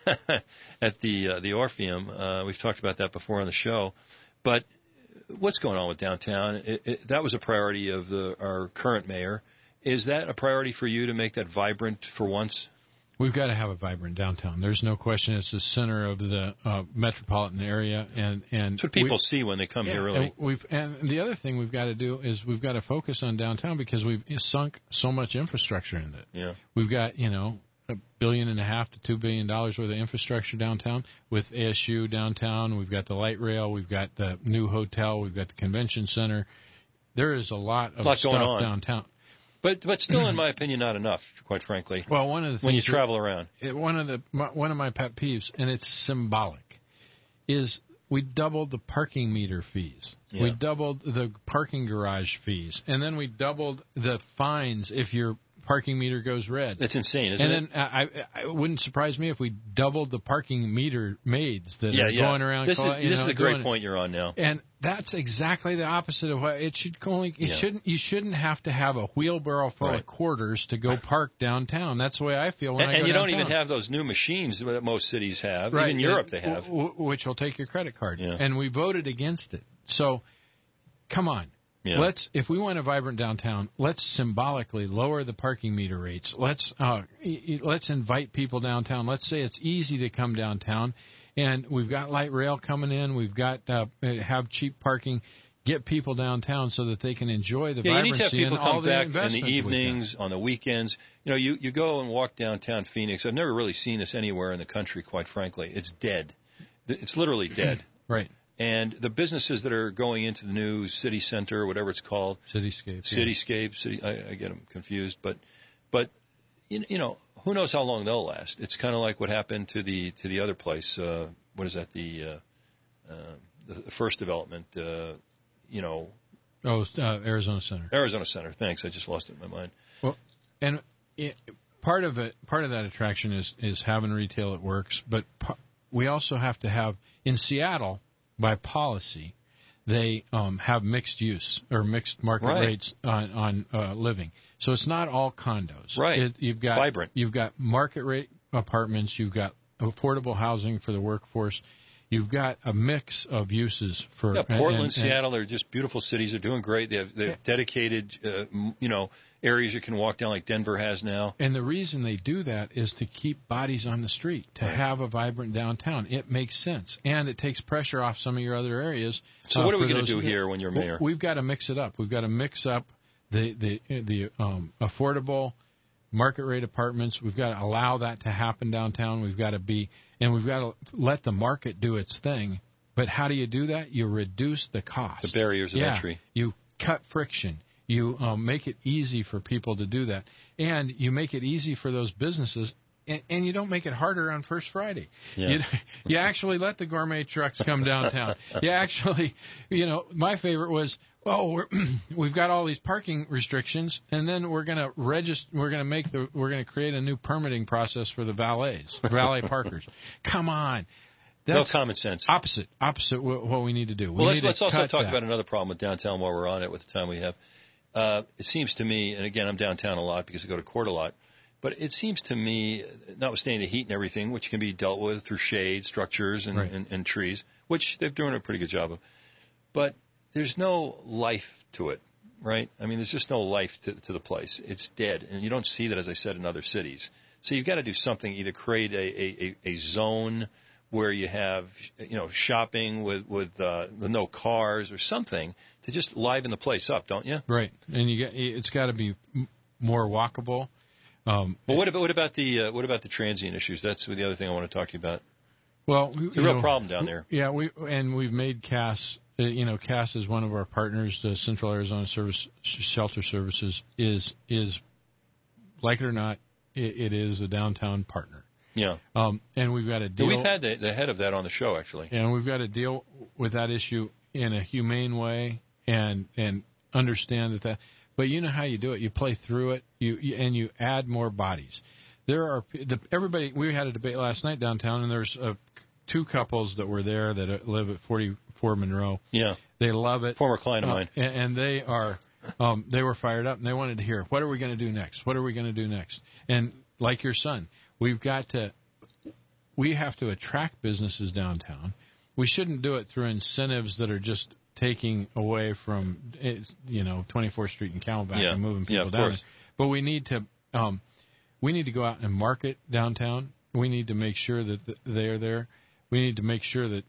the Orpheum. We've talked about that before on the show, but what's going on with downtown? That was a priority of our current mayor. Is that a priority for you to make that vibrant for once? We've got to have a vibrant downtown. There's no question. It's the center of the metropolitan area, and that's what people see when they come here. Really, and the other thing we've got to do is we've got to focus on downtown, because we've sunk so much infrastructure into it. Yeah, we've got $1.5 billion to $2 billion worth of infrastructure downtown with ASU downtown. We've got the light rail. We've got the new hotel. We've got the convention center. There is a lot of stuff going on downtown. But still, in my opinion, not enough, quite frankly. Well, one of the things when you travel around, one of my pet peeves, and it's symbolic, is we doubled the parking meter fees. Yeah. We doubled the parking garage fees, and then we doubled the fines if your parking meter goes red. That's insane, isn't it? And then it wouldn't surprise me if we doubled the parking meter maids that are going around. This is a great point you're on now. And that's exactly the opposite of what it should only. You shouldn't have to have a wheelbarrow full of quarters to go park downtown. That's the way I feel when I go downtown. And you don't even have those new machines that most cities have. Right. Even in Europe they have. Which will take your credit card. Yeah. And we voted against it. So, come on. Yeah. If we want a vibrant downtown, let's symbolically lower the parking meter rates. Let's invite people downtown. Let's say it's easy to come downtown, and we've got light rail coming in. We've got have cheap parking. Get people downtown so that they can enjoy the vibrancy and all the investment. In the evenings, on the weekends. You go and walk downtown Phoenix. I've never really seen this anywhere in the country, quite frankly. It's dead. It's literally dead. Right. And the businesses that are going into the new city center, or whatever it's called, Cityscape. I get them confused, but who knows how long they'll last? It's kind of like what happened to the other place. What is that? The first development. Arizona Center. Arizona Center. Thanks. I just lost it in my mind. Well, and part of that attraction is having retail that works, but we also have to have in Seattle. By policy, they have mixed use or mixed market rates on living. So it's not all condos. Right. You've got vibrant. You've got market rate apartments. You've got affordable housing for the workforce. You've got a mix of uses for Portland, Seattle. They're just beautiful cities. They're doing great. They have dedicated, areas you can walk down like Denver has now. And the reason they do that is to keep bodies on the street, to have a vibrant downtown. It makes sense, and it takes pressure off some of your other areas. So what are we going to do here when you're mayor? We've got to mix it up. We've got to mix up the affordable market rate apartments. We've got to allow that to happen downtown. We've got to let the market do its thing. But how do you do that? You reduce the cost. The barriers of entry. You cut friction. You make it easy for people to do that, and you make it easy for those businesses. And you don't make it harder on First Friday. Yeah. You actually let the gourmet trucks come downtown. You actually, my favorite was, we've got all these parking restrictions, and then we're going to create a new permitting process for the valet parkers. Come on. That's no common sense. Opposite what we need to do. Let's also talk about another problem with downtown while we're on it with the time we have. It seems to me, and again, I'm downtown a lot because I go to court a lot, but it seems to me, notwithstanding the heat and everything, which can be dealt with through shade, structures, and trees, which they're doing a pretty good job of, but there's no life to it, right? I mean, there's just no life to the place. It's dead, and you don't see that, as I said, in other cities. So you've got to do something, either create a zone where you have, shopping with no cars or something to just liven the place up, don't you? Right, and it's got to be more walkable. But what about the transient issues? That's the other thing I want to talk to you about. Well, it's a real problem down there. Yeah, we've made CAS. CAS is one of our partners. The Central Arizona Shelter Services is like it or not, it is a downtown partner. Yeah. And we've got to deal. We've had the head of that on the show, actually. And we've got to deal with that issue in a humane way and understand that. But you know how you do it. You play through it. You add more bodies. Everybody. We had a debate last night downtown, and there's two couples that were there that live at 44 Monroe. Yeah. They love it. Former client of mine. And they are. They were fired up, and they wanted to hear, what are we going to do next? What are we going to do next? And like your son, we have to attract businesses downtown. We shouldn't do it through incentives that are just taking away from 24th Street and Camelback and moving people down there. But we need to go out and market downtown. We need to make sure that they are there. We need to make sure that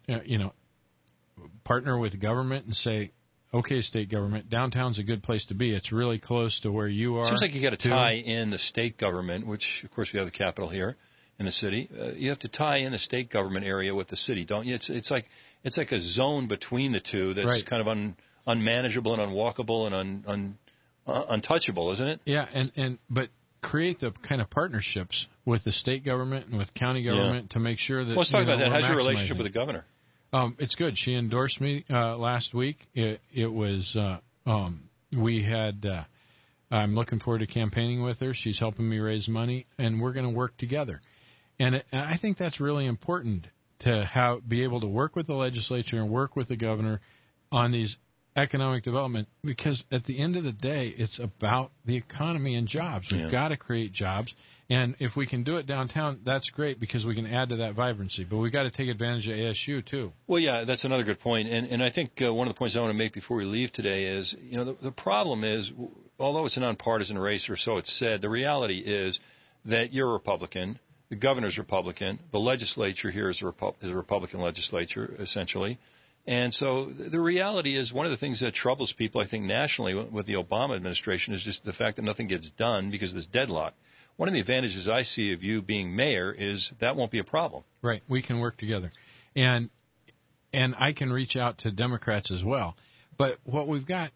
partner with government and say, okay, state government, downtown's a good place to be. It's really close to where you are. Seems like you got to tie in the state government, which of course we have the capital here in the city. You have to tie in the state government area with the city, don't you? It's like a zone between the two that's kind of unmanageable and unwalkable and untouchable, isn't it? Yeah, but create the kind of partnerships with the state government and with county government to make sure that. Let's talk about that. How's your relationship with the governor? It's good. She endorsed me last week. It was we had. I'm looking forward to campaigning with her. She's helping me raise money, and we're going to work together. And I think that's really important to be able to work with the legislature and work with the governor on these economic development, because at the end of the day, it's about the economy and jobs. We've got to create jobs. And if we can do it downtown, that's great because we can add to that vibrancy. But we've got to take advantage of ASU, too. Well, yeah, that's another good point. And I think one of the points I want to make before we leave today is, the problem is, although it's a nonpartisan race or so it's said, the reality is that you're a Republican, the governor's Republican, the legislature here is a Republican legislature, essentially. And so the reality is one of the things that troubles people, I think, nationally with the Obama administration is just the fact that nothing gets done because of this deadlock. One of the advantages I see of you being mayor is that won't be a problem. Right. We can work together. And I can reach out to Democrats as well. But what we've got,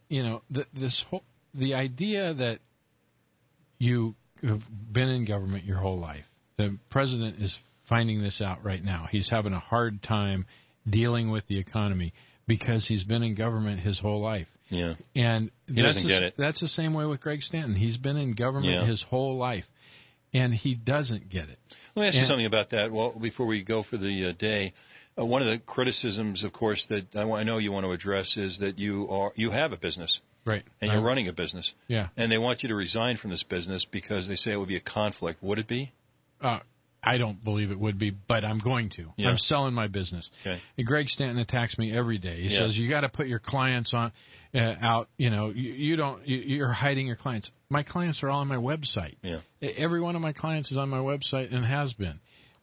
the idea that you have been in government your whole life, the president is finding this out right now. He's having a hard time dealing with the economy because he's been in government his whole life. Yeah. And he doesn't get it. That's the same way with Greg Stanton. He's been in government his whole life, and he doesn't get it. Let me ask you something about that. Well, before we go for the day, one of the criticisms, of course, that I know you want to address is that you have a business. Right. And you're running a business. Yeah. And they want you to resign from this business because they say it would be a conflict. Would it be? I don't believe it would be, but I'm going to. Yeah. I'm selling my business. Okay. And Greg Stanton attacks me every day. He says, you got to put your clients on out. You're hiding your clients. My clients are all on my website. Yeah. Every one of my clients is on my website and has been.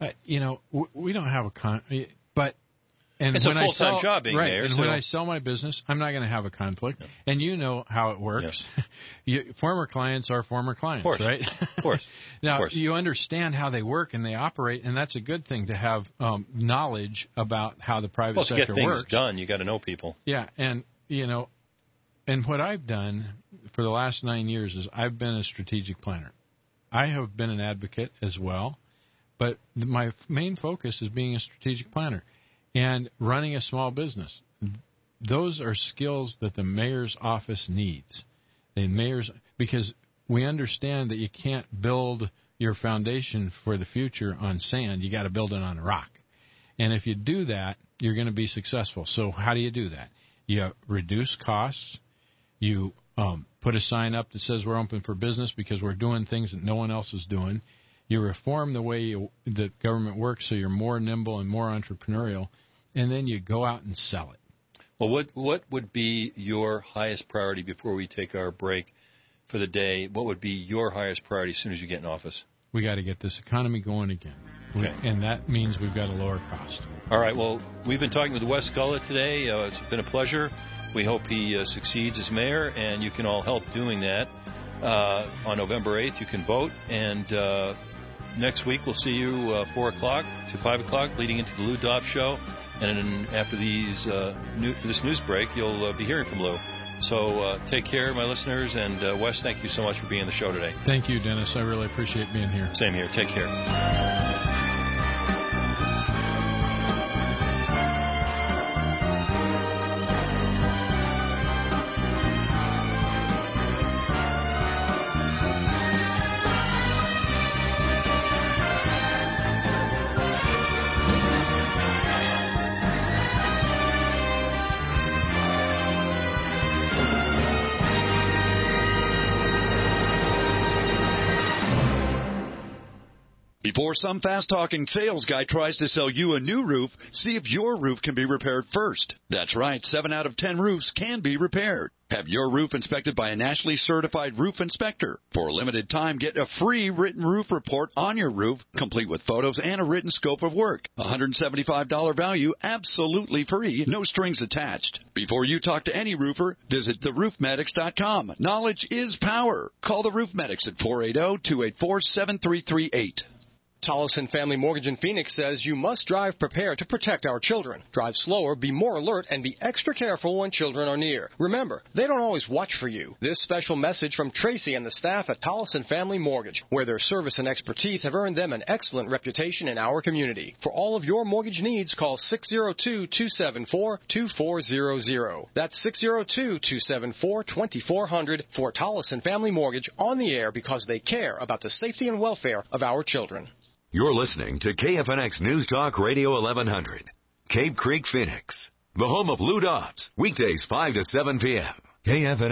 We don't have but. And it's when a full-time job being right, there. And when I sell my business, I'm not going to have a conflict. Yeah. And you know how it works. Yeah. Former clients are former clients, right? Of course. Now, you understand how they work and they operate, and that's a good thing to have knowledge about how the private sector works. To get things done, you got to know people. Yeah, and, And what I've done for the last 9 years is I've been a strategic planner. I have been an advocate as well, but my main focus is being a strategic planner and running a small business. Those are skills that the mayor's office needs. Because we understand that you can't build your foundation for the future on sand. You got to build it on a rock. And if you do that, you're going to be successful. So how do you do that? You reduce costs. You put a sign up that says we're open for business because we're doing things that no one else is doing. You reform the way the government works so you're more nimble and more entrepreneurial. And then you go out and sell it. Well, what would be your highest priority before we take our break for the day? What would be your highest priority as soon as you get in office? We got to get this economy going again. Okay. And that means we've got to lower cost. All right. Well, we've been talking with Wes Gullett today. It's been a pleasure. We hope he succeeds as mayor, and you can all help doing that. On November 8th, you can vote. And next week, we'll see you 4 o'clock to 5 o'clock, leading into the Lou Dobbs Show. And then after this news break, you'll be hearing from Lou. So take care, my listeners. And Wes, thank you so much for being on the show today. Thank you, Dennis. I really appreciate being here. Same here. Take care. Before some fast-talking sales guy tries to sell you a new roof, see if your roof can be repaired first. That's right, 7 out of 10 roofs can be repaired. Have your roof inspected by a nationally certified roof inspector. For a limited time, get a free written roof report on your roof, complete with photos and a written scope of work. $175 value, absolutely free, no strings attached. Before you talk to any roofer, visit theroofmedics.com. Knowledge is power. Call the Roof Medics at 480-284-7338. Tollison Family Mortgage in Phoenix says you must drive prepared to protect our children. Drive slower, be more alert, and be extra careful when children are near. Remember, they don't always watch for you. This special message from Tracy and the staff at Tollison Family Mortgage, where their service and expertise have earned them an excellent reputation in our community. For all of your mortgage needs, call 602-274-2400. That's 602-274-2400 for Tollison Family Mortgage, on the air because they care about the safety and welfare of our children. You're listening to KFNX News Talk Radio 1100. Cape Creek, Phoenix. The home of Lou Dobbs. Weekdays 5 to 7 p.m. KFNX.